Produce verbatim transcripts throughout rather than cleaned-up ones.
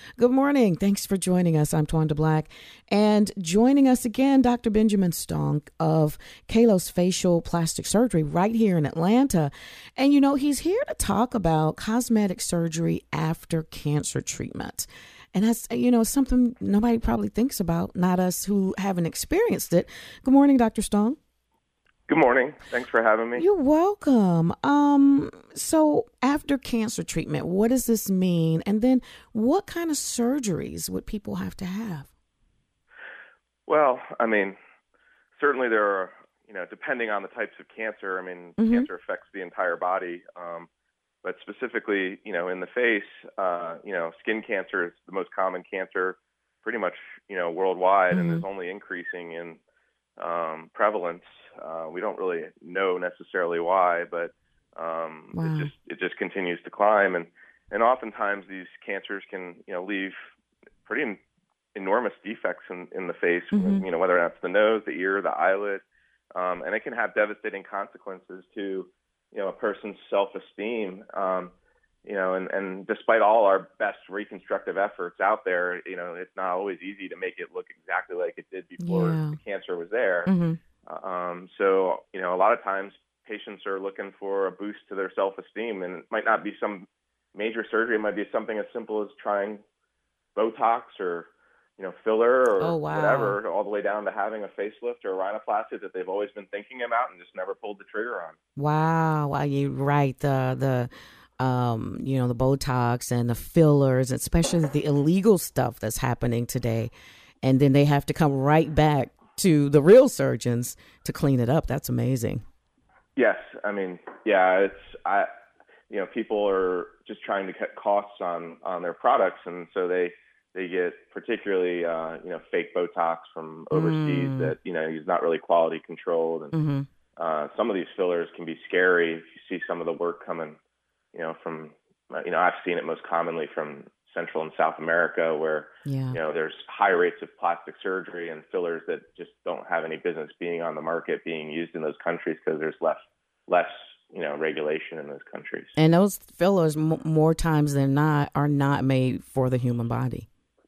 Good morning. Thanks for joining us. I'm Twanda Black. And joining us again, Doctor Benjamin Stong of Kalos Facial Plastic Surgery right here in Atlanta. And, you know, he's here to talk about cosmetic surgery after cancer treatment. And that's, you know, something nobody probably thinks about, not us who haven't experienced it. Good morning, Doctor Stong. Good morning. Thanks for having me. You're welcome. Um, so after cancer treatment, what does this mean? And then what kind of surgeries would people have to have? Well, I mean, certainly there are, you know, depending on the types of cancer, I mean, Mm-hmm. cancer affects the entire body. Um, but specifically, you know, in the face, uh, you know, skin cancer is the most common cancer pretty much, you know, worldwide, Mm-hmm. and is only increasing in um, prevalence. Uh, we don't really know necessarily why, but um, Wow. it just it just continues to climb, and and oftentimes these cancers can, you know, leave pretty en- enormous defects in, in the face. Mm-hmm. You know, whether that's the nose, the ear, the eyelid, um, and it can have devastating consequences to, you know, a person's self-esteem. Um, you know, and, and despite all our best reconstructive efforts out there, you know, it's not always easy to make it look exactly like it did before Yeah. the cancer was there. Mm-hmm. Um, so, you know, a lot of times patients are looking for a boost to their self-esteem, and it might not be some major surgery. It might be something as simple as trying Botox or, you know, filler or Oh, wow. whatever, all the way down to having a facelift or a rhinoplasty that they've always been thinking about and just never pulled the trigger on. Wow. Wow. You're right. The, the, um, you know, the Botox and the fillers, especially the illegal stuff that's happening today. And then they have to come right back to the real surgeons to clean it up. That's amazing. Yes. I mean, yeah, it's, I, you know, people are just trying to cut costs on, on their products. And so they, they get particularly, uh, you know, fake Botox from overseas Mm. that, you know, is not really quality controlled. And Mm-hmm. uh, some of these fillers can be scary if you see some of the work coming, you know, from, uh, you know, I've seen it most commonly from Central and South America, where, Yeah. you know, there's high rates of plastic surgery and fillers that just don't have any business being on the market, being used in those countries because there's less, less, you know, regulation in those countries. And those fillers, m- more times than not, are not made for the human body.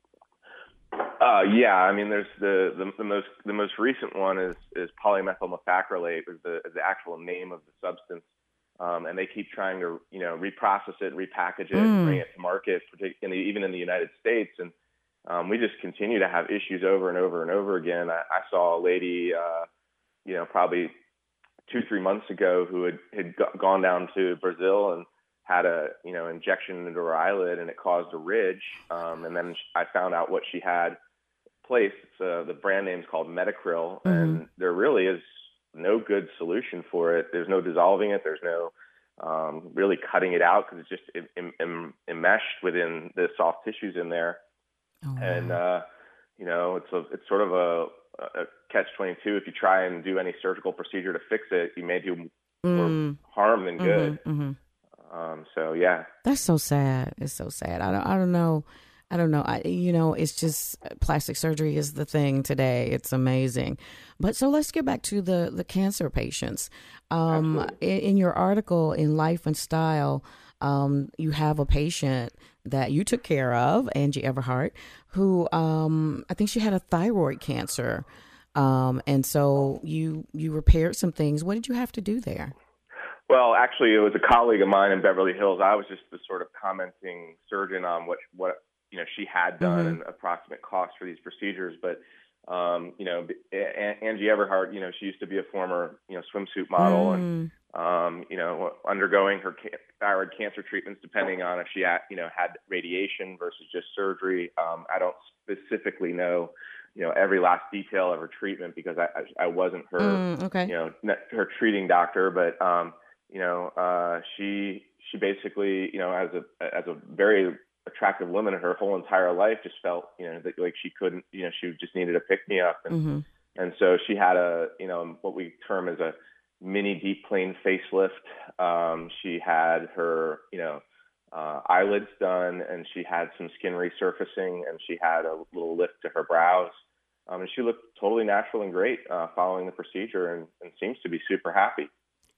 Uh, yeah, I mean, there's the, the the most the most recent one is is polymethyl methacrylate is the is the actual name of the substance, um, and they keep trying to, you know, reprocess it, repackage it, Mm. and bring it to market, partic- in the, even in the United States, and um, we just continue to have issues over and over and over again. I, I saw a lady, uh, you know, probably two three months ago who had had go- gone down to Brazil and had a, you know, injection into her eyelid, and it caused a ridge, um, and then I found out what she had place. It's, uh, the brand name is called Metacryl, Mm-hmm. and there really is no good solution for it. There's no dissolving it. There's no um, really cutting it out because it's just em- em- em- enmeshed within the soft tissues in there. Oh, wow. And uh, you know, it's a it's sort of a, a catch twenty-two. If you try and do any surgical procedure to fix it, you may do more Mm. harm than good. Mm-hmm. Mm-hmm. Um, so yeah. That's so sad. It's so sad. I don't. I don't know. I don't know. I, you know, it's just plastic surgery is the thing today. It's amazing. But so let's get back to the, the cancer patients. Um, in, in your article in Life and Style, um, you have a patient that you took care of, Angie Everhart, who um, I think she had a thyroid cancer. Um, and so you you repaired some things. What did you have to do there? Well, actually, it was a colleague of mine in Beverly Hills. I was just the sort of commenting surgeon on what, what you know, she had done Mm-hmm. and approximate costs for these procedures. But, um, you know, A- Angie Everhart, you know, she used to be a former, you know, swimsuit model Mm. and, um, you know, undergoing her ca- thyroid cancer treatments, depending on if she had, you know, had radiation versus just surgery. Um, I don't specifically know, you know, every last detail of her treatment because I, I, I wasn't her, Mm, okay. you know, ne- her treating doctor, but, um, you know, uh, she, she basically, you know, as a, as a very attractive woman, her whole entire life just felt, you know, that like she couldn't, you know, she just needed a pick me up. And, Mm-hmm. and so she had a, you know, what we term as a mini deep plane facelift. Um, she had her, you know, uh, eyelids done, and she had some skin resurfacing, and she had a little lift to her brows. Um, and she looked totally natural and great uh, following the procedure, and, and seems to be super happy.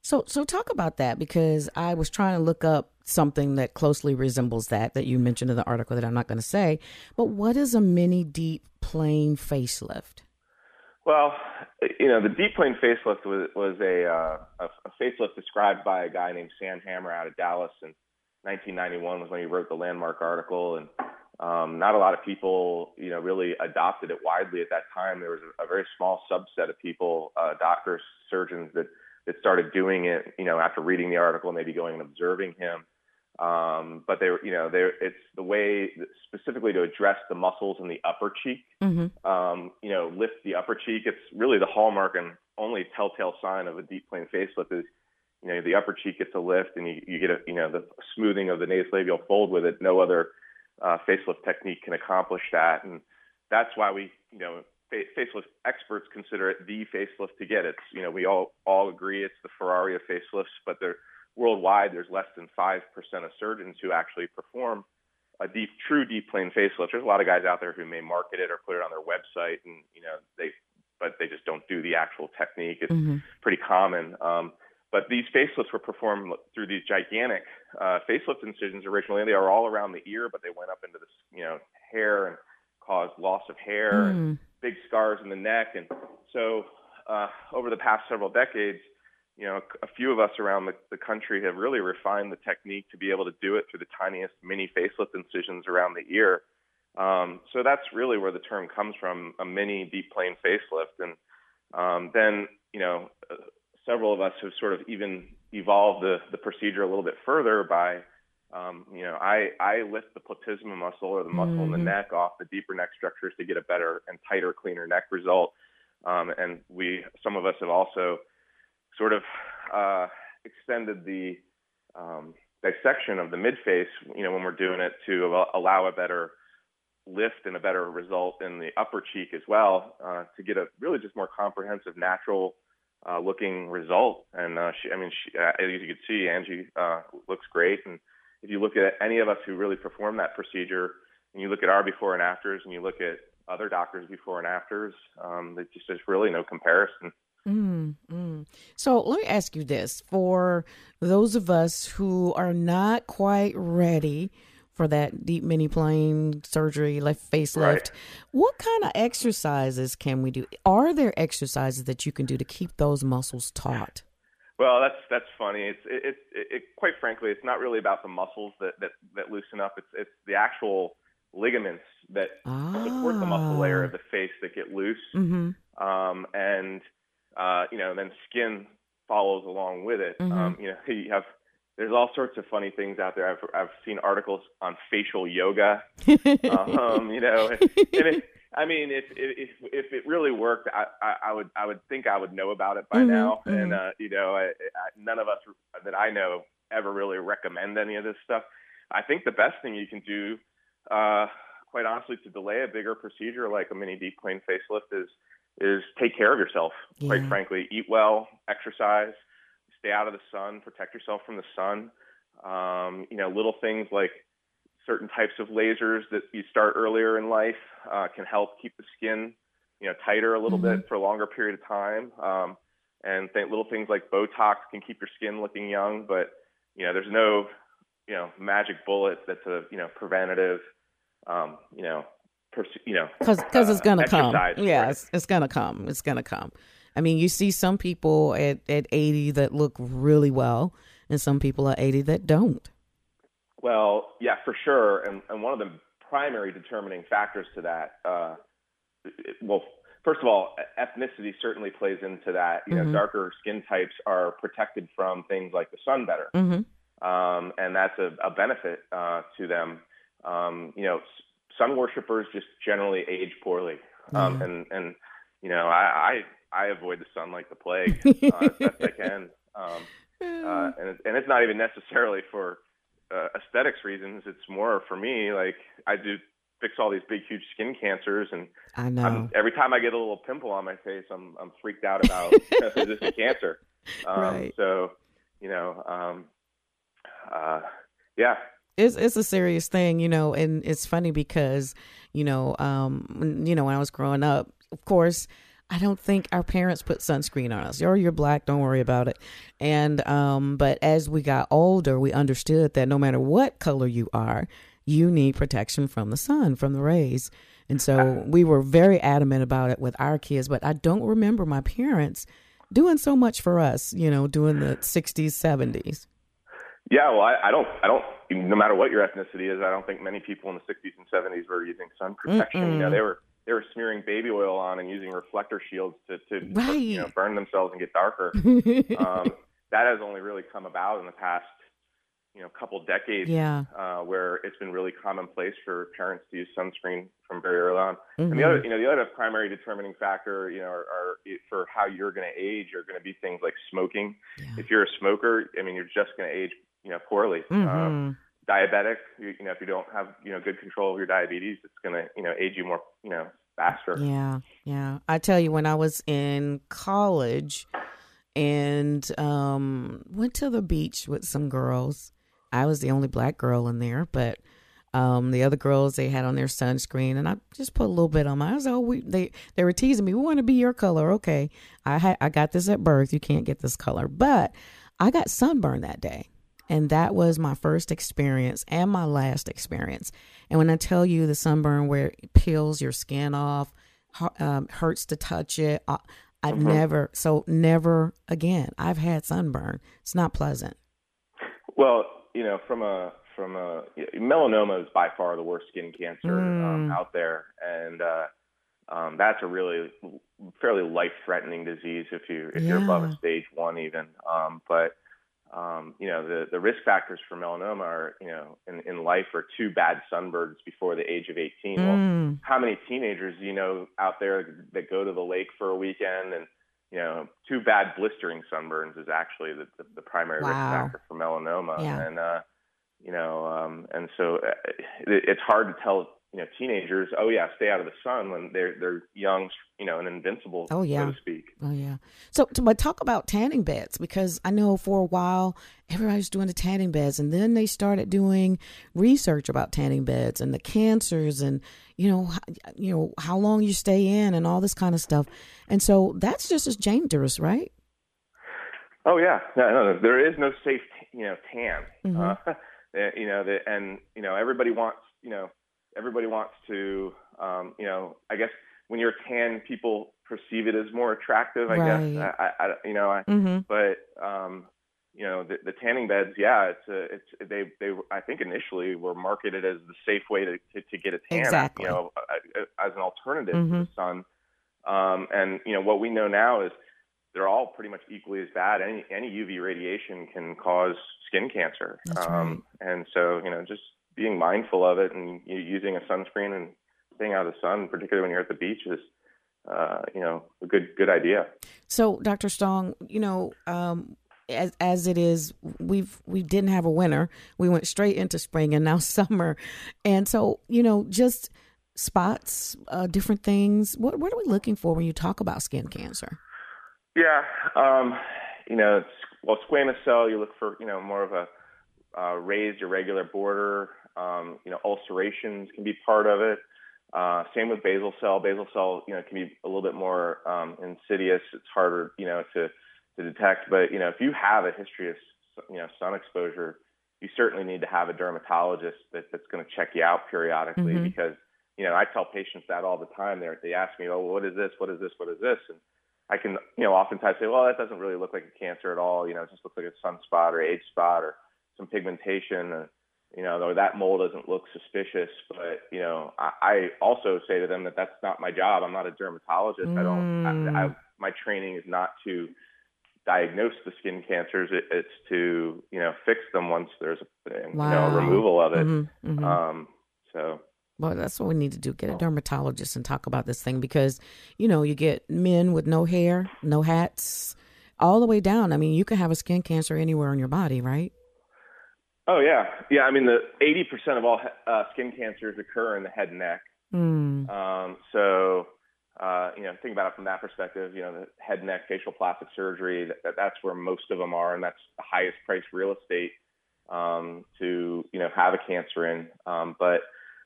So, so talk about that, because I was trying to look up something that closely resembles that, that you mentioned in the article that I'm not going to say. But what is a mini deep plane facelift? Well, you know, the deep plane facelift was, was a, uh, a, a facelift described by a guy named Sam Hammer out of Dallas in nineteen ninety-one was when he wrote the landmark article. And um, not a lot of people, you know, really adopted it widely at that time. There was a, a very small subset of people, uh, doctors, surgeons that that started doing it, you know, after reading the article, maybe going and observing him. Um, but they were, you know, they it's the way specifically to address the muscles in the upper cheek, mm-hmm. um, you know, lift the upper cheek. It's really the hallmark and only telltale sign of a deep plane facelift is, you know, the upper cheek gets a lift and you, you get a, you know, the smoothing of the nasolabial fold with it. No other uh, facelift technique can accomplish that. And that's why we, you know, facelift experts consider it the facelift to get. It's, you know, we all, all agree it's the Ferrari of facelifts, but they're worldwide, there's less than five percent of surgeons who actually perform a deep, true deep plane facelift. There's a lot of guys out there who may market it or put it on their website and, you know, they, but they just don't do the actual technique. It's mm-hmm. pretty common. Um, but these facelifts were performed through these gigantic uh, facelift incisions originally. They are all around the ear, but they went up into the, you know, hair and caused loss of hair mm. and big scars in the neck. And so uh, over the past several decades, you know, a few of us around the, the country have really refined the technique to be able to do it through the tiniest mini facelift incisions around the ear. Um, so that's really where the term comes from, a mini deep plane facelift. And um, then, you know, uh, several of us have sort of even evolved the, the procedure a little bit further by Um, you know, I, I lift the platysma muscle or the muscle mm-hmm. in the neck off the deeper neck structures to get a better and tighter, cleaner neck result. Um, and we, some of us have also sort of uh, extended the um, dissection of the midface, you know, when we're doing it to allow a better lift and a better result in the upper cheek as well, uh, to get a really just more comprehensive, natural uh, looking result. And uh, she, I mean, she, uh, as you can see, Angie uh, looks great. And if you look at any of us who really perform that procedure, and you look at our before and afters, and you look at other doctors before and afters, um, there's just there's really no comparison. Mm, mm. So let me ask you this. For those of us who are not quite ready for that deep mini plane surgery, left facelift, right. what kind of exercises can we do? Are there exercises that you can do to keep those muscles taut? Well, that's that's funny. It's it, it, it, it quite frankly, it's not really about the muscles that, that, that loosen up. It's it's the actual ligaments that ah. support the muscle layer of the face that get loose, mm-hmm. um, and uh, you know, then skin follows along with it. Mm-hmm. Um, you know, you have there's all sorts of funny things out there. I've I've seen articles on facial yoga. um, you know, and it, I mean, if if if it really worked, I, I, I would I would think I would know about it by mm-hmm, now. Mm-hmm. And uh, you know, I, I, none of us that I know ever really recommend any of this stuff. I think the best thing you can do, uh, quite honestly, to delay a bigger procedure like a mini deep plane facelift is is take care of yourself. Yeah. Quite frankly, eat well, exercise, stay out of the sun, protect yourself from the sun. Um, you know, little things like certain types of lasers that you start earlier in life uh, can help keep the skin, you know, tighter a little mm-hmm. bit for a longer period of time. Um, and th- little things like Botox can keep your skin looking young, but you know, there's no, you know, magic bullet that's a, you know, preventative, um, you know, pers- you know, because uh, it's gonna come. Right? Yeah, it's, it's gonna come. It's gonna come. I mean, you see some people at, at eighty that look really well, and some people at eighty that don't. Well, yeah, for sure. And, and one of the primary determining factors to that, uh, it, well, first of all, ethnicity certainly plays into that. You mm-hmm. know, darker skin types are protected from things like the sun better. Mm-hmm. Um, and that's a, a benefit uh, to them. Um, you know, sun worshipers just generally age poorly. Um, mm-hmm. and, and, you know, I, I, I avoid the sun like the plague uh, as best I can. Um, uh, and, it, and it's not even necessarily for Uh, aesthetics reasons. It's more for me, like I do fix all these big, huge skin cancers, and I know I'm, every time I get a little pimple on my face, I'm I'm freaked out about is this a cancer? Um, right. So, you know, um, uh, yeah, it's it's a serious thing, you know, and it's funny because, you know, um, you know, when I was growing up, of course, I don't think our parents put sunscreen on us. Or you're black, don't worry about it. And um, but as we got older, we understood that no matter what color you are, you need protection from the sun, from the rays. And so we were very adamant about it with our kids. But I don't remember my parents doing so much for us, you know, doing the sixties, seventies. Yeah, well, I, I don't, I don't. No matter what your ethnicity is, I don't think many people in the sixties and seventies were using sun protection. Mm-mm. You know, they were they were smearing baby oil on and using reflector shields to, to right. you know, burn themselves and get darker. um, that has only really come about in the past, you know, couple decades. Yeah. Uh, where it's been really commonplace for parents to use sunscreen from very early on. Mm-hmm. And the other, you know, the other primary determining factor, you know, are, are for how you're going to age are going to be things like smoking. Yeah. If you're a smoker, I mean, you're just going to age, you know, poorly. Mm-hmm. Um, diabetic, you, you know, if you don't have, you know, good control of your diabetes, it's going to, you know, age you more, you know, faster. Yeah. Yeah. I tell you, when I was in college and um, went to the beach with some girls, I was the only black girl in there, but um, the other girls, they had on their sunscreen, and I just put a little bit on mine. I was, oh, we, they, they were teasing me. We want to be your color. Okay. I had, I got this at birth. You can't get this color, but I got sunburned that day. And that was my first experience and my last experience. And when I tell you the sunburn where it peels your skin off, um, hurts to touch it, I, I've mm-hmm. never, so never again. I've had sunburn. It's not pleasant. Well, you know, from a, from a, melanoma is by far the worst skin cancer mm. um, out there. And uh, um, that's a really fairly life-threatening disease if, you, if yeah. you're above a stage one even. Um, but Um, you know, the, the risk factors for melanoma are, you know, in, in life are two bad sunburns before the age of eighteen. Mm. Well, how many teenagers do you know out there that go to the lake for a weekend and, you know, two bad blistering sunburns is actually the, the, the primary wow. risk factor for melanoma. Yeah. And, uh, you know, um, and so it, it's hard to tell, you know, teenagers, oh yeah, stay out of the sun when they're, they're young, you know, and invincible, oh, yeah. so to speak. Oh yeah. So, but talk about tanning beds, because I know for a while everybody was doing the tanning beds, and then they started doing research about tanning beds and the cancers and, you know, you know, how long you stay in and all this kind of stuff. And so that's just as dangerous, right? Oh yeah. No, no, there is no safe, you know, tan, mm-hmm. uh, you know, the, and, you know, everybody wants, you know, everybody wants to, um, you know, I guess when you're tan, people perceive it as more attractive, I right. guess, I, I, you know, I, mm-hmm. but, um, you know, the, the tanning beds, yeah, it's a, it's, they, they, I think initially were marketed as the safe way to, to, to get a tan, exactly. you know, as an alternative mm-hmm. to the sun. Um, and, you know, what we know now is they're all pretty much equally as bad. Any, any U V radiation can cause skin cancer. That's um, right. And so, you know, just being mindful of it and using a sunscreen and staying out of the sun, particularly when you're at the beach, is, uh, you know, a good good idea. So, Doctor Stong, you know, um, as as it is, we've we didn't have a winter. We went straight into spring and now summer, and so you know, just spots, uh, different things. What what are we looking for when you talk about skin cancer? Yeah, um, you know, it's, well, squamous cell, you look for, you know, more of a uh, raised irregular border. Um, you know, ulcerations can be part of it. Uh, same with basal cell. Basal cell, you know, can be a little bit more um, insidious. It's harder, you know, to, to detect. But, you know, if you have a history of, you know, sun exposure, you certainly need to have a dermatologist that, that's going to check you out periodically mm-hmm. because, you know, I tell patients that all the time. They they ask me, oh, well, what is this? What is this? What is this? And I can, you know, oftentimes say, well, that doesn't really look like a cancer at all. You know, it just looks like a sunspot or age spot or some pigmentation. Uh, you know, though that mole doesn't look suspicious. But, you know, I, I also say to them that that's not my job. I'm not a dermatologist. Mm. I don't, I, I, my training is not to diagnose the skin cancers. It, it's to, you know, fix them once there's a, wow. you know, a removal of it. Mm-hmm, mm-hmm. Um, so. Well, that's what we need to do. Get a dermatologist and talk about this thing because, you know, you get men with no hair, no hats, all the way down. I mean, you can have a skin cancer anywhere in your body, right? Oh, yeah. Yeah, I mean, the eighty percent of all uh, skin cancers occur in the head and neck. Mm. Um, so, uh, you know, think about it from that perspective, you know, the head, neck, facial plastic surgery, that, that's where most of them are, and that's the highest priced real estate um, to, you know, have a cancer in. Um, but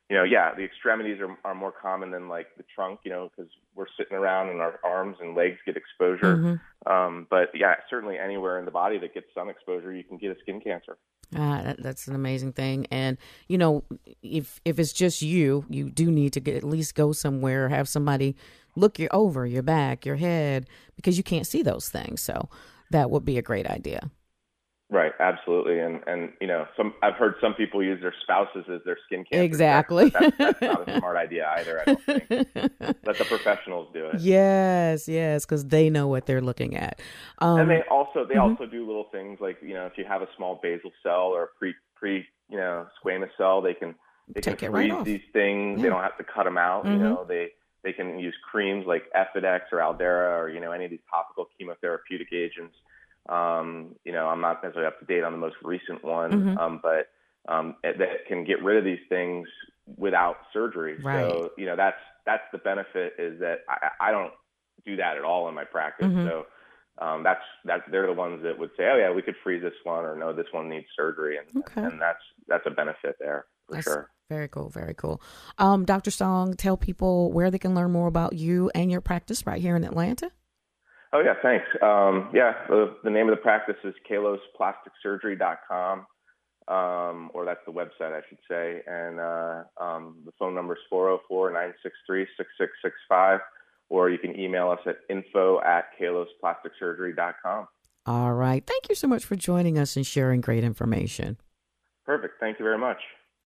you know, yeah, the extremities are, are more common than like the trunk, you know, because we're sitting around and our arms and legs get exposure. Mm-hmm. Um, but yeah, certainly anywhere in the body that gets sun exposure, you can get a skin cancer. Ah, that, that's an amazing thing. And, you know, if if it's just you, you do need to get, at least go somewhere, have somebody look you over your back, your head, because you can't see those things. So that would be a great idea. Right, absolutely, and and you know, some I've heard some people use their spouses as their skin cancer exactly. That's, that's not a smart idea either. I don't think. Let the professionals do it. Yes, yes, because they know what they're looking at. Um, and they also they mm-hmm. also do little things like, you know, if you have a small basal cell or a pre pre you know squamous cell, they can they Take can it freeze right off. these things. Yeah. They don't have to cut them out. Mm-hmm. You know, they they can use creams like Efidex or Aldera or, you know, any of these topical chemotherapeutic agents. Um, you know, I'm not necessarily up to date on the most recent one, mm-hmm. um, but um, that can get rid of these things without surgery. Right. So, you know, that's that's the benefit, is that I, I don't do that at all in my practice. Mm-hmm. So um, that's that they're the ones that would say, oh yeah, we could freeze this one, or no, this one needs surgery, and okay. and that's that's a benefit there for that's sure. Very cool, very cool. Um, Doctor Song, tell people where they can learn more about you and your practice right here in Atlanta. Oh, yeah, thanks. Um, yeah, the, the name of the practice is kalos plastic surgery dot com, um, or that's the website, I should say. And uh, um, the phone number is four oh four, nine six three, six six six five, or you can email us at info at kalos plastic surgery dot com. All right. Thank you so much for joining us and sharing great information. Perfect. Thank you very much.